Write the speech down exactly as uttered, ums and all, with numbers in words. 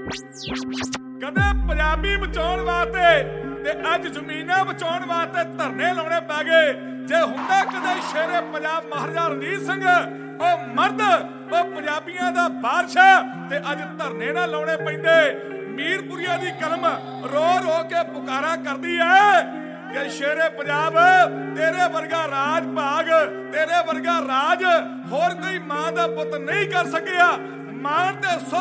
ਕਦੇ ਪੰਜਾਬੀ ਬਚਾਉਣ ਵਾਸਤੇ ਤੇ ਅੱਜ ਜ਼ਮੀਨਾਂ ਬਚਾਉਣ ਵਾਸਤੇ ਧਰਨੇ ਲਾਉਣੇ ਪੈ ਗਏ। ਜੇ ਹੁੰਦਾ ਕਦੇ ਸ਼ੇਰੇ ਪੰਜਾਬ ਮਹਾਰਾਜਾ ਰਣਜੀਤ ਸਿੰਘ ਉਹ ਮਰਦ ਉਹ ਪੰਜਾਬੀਆਂ ਦਾ ਬਾਦਸ਼ਾਹ ਤੇ ਅੱਜ ਧਰਨੇ ਨਾ ਲਾਉਣੇ ਪੈਂਦੇ। ਮੀਰਪੁਰੀਆ ਦੀ ਕਲਮ ਰੋ ਰੋ ਕੇ ਪੁਕਾਰਾ ਕਰਦੀ ਹੈ ਕਿ ਸ਼ੇਰੇ ਪੰਜਾਬ ਤੇਰੇ ਵਰਗਾ ਰਾਜ ਭਾਗ ਤੇਰੇ ਵਰਗਾ ਰਾਜ ਹੋਰ ਕੋਈ ਮਾਂ ਦਾ ਪੁੱਤ ਨਹੀਂ ਕਰ ਸਕਿਆ। ਮਾਂ ਤੇ